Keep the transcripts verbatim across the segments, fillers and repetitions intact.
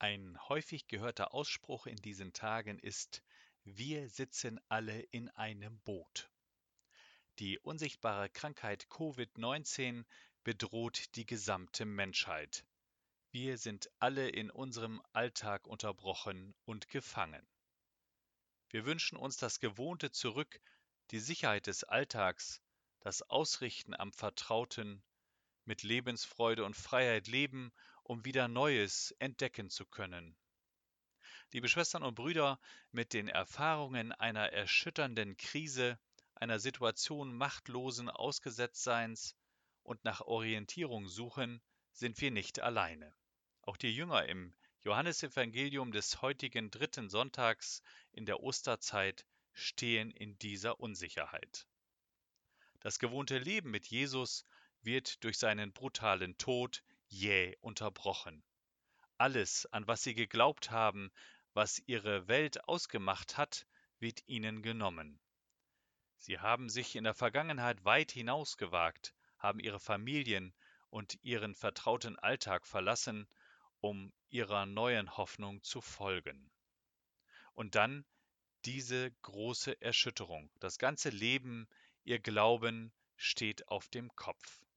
Ein häufig gehörter Ausspruch in diesen Tagen ist: Wir sitzen alle in einem Boot. Die unsichtbare Krankheit Covid neunzehn bedroht die gesamte Menschheit. Wir sind alle in unserem Alltag unterbrochen und gefangen. Wir wünschen uns das Gewohnte zurück, die Sicherheit des Alltags, das Ausrichten am Vertrauten, mit Lebensfreude und Freiheit leben, um wieder Neues entdecken zu können. Liebe Schwestern und Brüder, mit den Erfahrungen einer erschütternden Krise, einer Situation machtlosen Ausgesetztseins und nach Orientierung suchen, sind wir nicht alleine. Auch die Jünger im Johannesevangelium des heutigen dritten Sonntags in der Osterzeit stehen in dieser Unsicherheit. Das gewohnte Leben mit Jesus wird durch seinen brutalen Tod jäh unterbrochen. Alles, an was sie geglaubt haben, was ihre Welt ausgemacht hat, wird ihnen genommen. Sie haben sich in der Vergangenheit weit hinausgewagt, haben ihre Familien und ihren vertrauten Alltag verlassen, um ihrer neuen Hoffnung zu folgen. Und dann diese große Erschütterung. Das ganze Leben, ihr Glauben steht auf dem Kopf.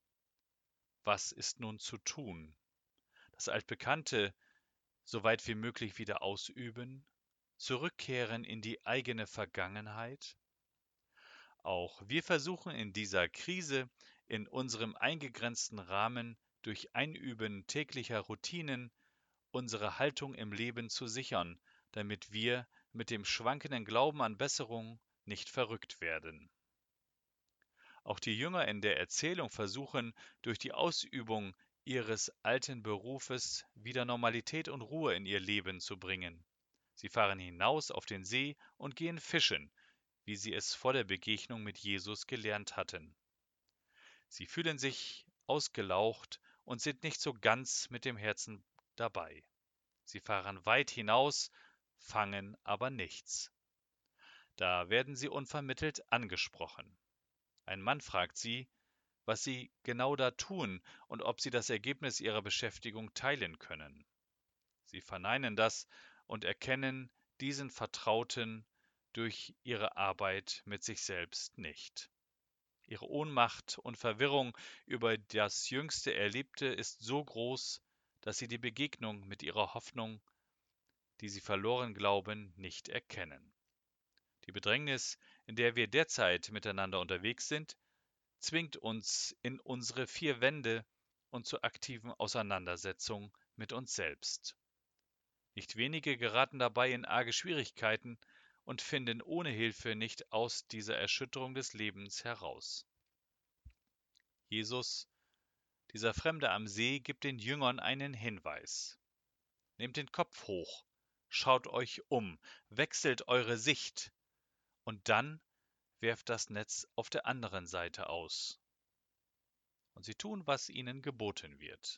Was ist nun zu tun? Das Altbekannte so weit wie möglich wieder ausüben, zurückkehren in die eigene Vergangenheit? Auch wir versuchen in dieser Krise in unserem eingegrenzten Rahmen durch Einüben täglicher Routinen unsere Haltung im Leben zu sichern, damit wir mit dem schwankenden Glauben an Besserung nicht verrückt werden. Auch die Jünger in der Erzählung versuchen, durch die Ausübung ihres alten Berufes wieder Normalität und Ruhe in ihr Leben zu bringen. Sie fahren hinaus auf den See und gehen fischen, wie sie es vor der Begegnung mit Jesus gelernt hatten. Sie fühlen sich ausgelaucht und sind nicht so ganz mit dem Herzen dabei. Sie fahren weit hinaus, fangen aber nichts. Da werden sie unvermittelt angesprochen. Ein Mann fragt sie, was sie genau da tun und ob sie das Ergebnis ihrer Beschäftigung teilen können. Sie verneinen das und erkennen diesen Vertrauten durch ihre Arbeit mit sich selbst nicht. Ihre Ohnmacht und Verwirrung über das jüngste Erlebte ist so groß, dass sie die Begegnung mit ihrer Hoffnung, die sie verloren glauben, nicht erkennen. Die Bedrängnis, in der wir derzeit miteinander unterwegs sind, zwingt uns in unsere vier Wände und zur aktiven Auseinandersetzung mit uns selbst. Nicht wenige geraten dabei in arge Schwierigkeiten und finden ohne Hilfe nicht aus dieser Erschütterung des Lebens heraus. Jesus, dieser Fremde am See, gibt den Jüngern einen Hinweis. Nehmt den Kopf hoch, schaut euch um, wechselt eure Sicht und dann werft das Netz auf der anderen Seite aus. Und sie tun, was ihnen geboten wird.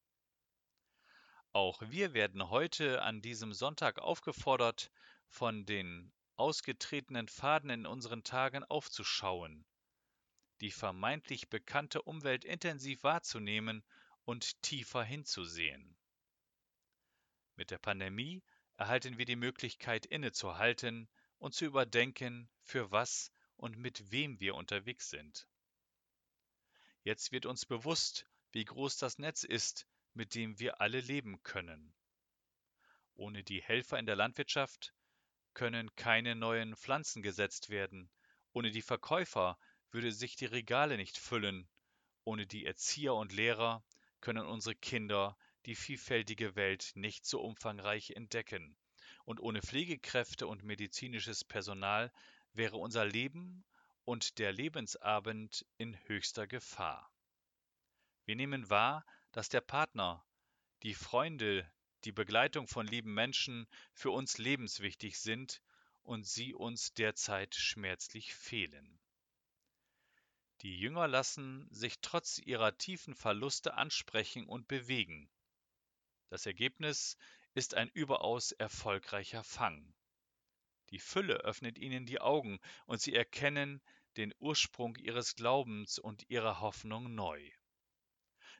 Auch wir werden heute an diesem Sonntag aufgefordert, von den ausgetretenen Pfaden in unseren Tagen aufzuschauen, die vermeintlich bekannte Umwelt intensiv wahrzunehmen und tiefer hinzusehen. Mit der Pandemie erhalten wir die Möglichkeit, innezuhalten und zu überdenken, für was und mit wem wir unterwegs sind. Jetzt wird uns bewusst, wie groß das Netz ist, mit dem wir alle leben können. Ohne die Helfer in der Landwirtschaft können keine neuen Pflanzen gesetzt werden. Ohne die Verkäufer würde sich die Regale nicht füllen. Ohne die Erzieher und Lehrer können unsere Kinder die vielfältige Welt nicht so umfangreich entdecken. Und ohne Pflegekräfte und medizinisches Personal wäre unser Leben und der Lebensabend in höchster Gefahr. Wir nehmen wahr, dass der Partner, die Freunde, die Begleitung von lieben Menschen für uns lebenswichtig sind und sie uns derzeit schmerzlich fehlen. Die Jünger lassen sich trotz ihrer tiefen Verluste ansprechen und bewegen. Das Ergebnis ist ein überaus erfolgreicher Fang. Die Fülle öffnet ihnen die Augen und sie erkennen den Ursprung ihres Glaubens und ihrer Hoffnung neu.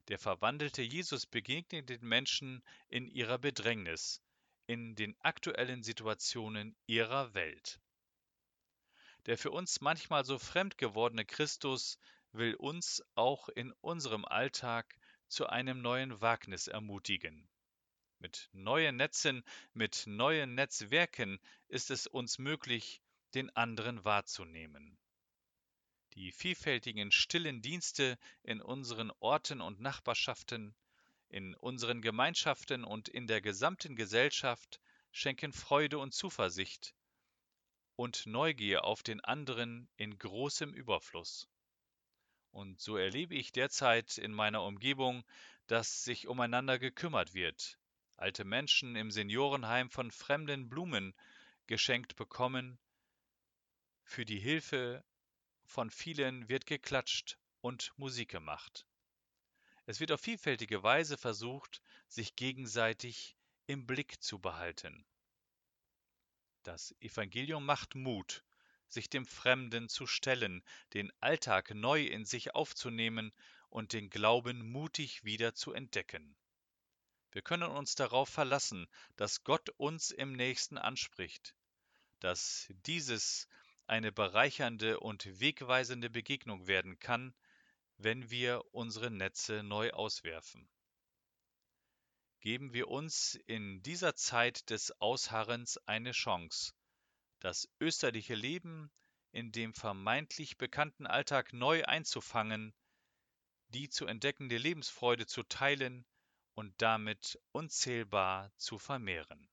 Der verwandelte Jesus begegnet den Menschen in ihrer Bedrängnis, in den aktuellen Situationen ihrer Welt. Der für uns manchmal so fremd gewordene Christus will uns auch in unserem Alltag zu einem neuen Wagnis ermutigen. Mit neuen Netzen, mit neuen Netzwerken ist es uns möglich, den anderen wahrzunehmen. Die vielfältigen stillen Dienste in unseren Orten und Nachbarschaften, in unseren Gemeinschaften und in der gesamten Gesellschaft schenken Freude und Zuversicht und Neugier auf den anderen in großem Überfluss. Und so erlebe ich derzeit in meiner Umgebung, dass sich umeinander gekümmert wird. Alte Menschen im Seniorenheim von fremden Blumen geschenkt bekommen, für die Hilfe von vielen wird geklatscht und Musik gemacht. Es wird auf vielfältige Weise versucht, sich gegenseitig im Blick zu behalten. Das Evangelium macht Mut, sich dem Fremden zu stellen, den Alltag neu in sich aufzunehmen und den Glauben mutig wieder zu entdecken. Wir können uns darauf verlassen, dass Gott uns im Nächsten anspricht, dass dieses eine bereichernde und wegweisende Begegnung werden kann, wenn wir unsere Netze neu auswerfen. Geben wir uns in dieser Zeit des Ausharrens eine Chance, das österliche Leben in dem vermeintlich bekannten Alltag neu einzufangen, die zu entdeckende Lebensfreude zu teilen und damit unzählbar zu vermehren.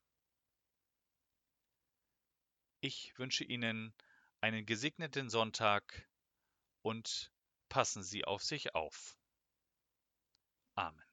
Ich wünsche Ihnen einen gesegneten Sonntag und passen Sie auf sich auf. Amen.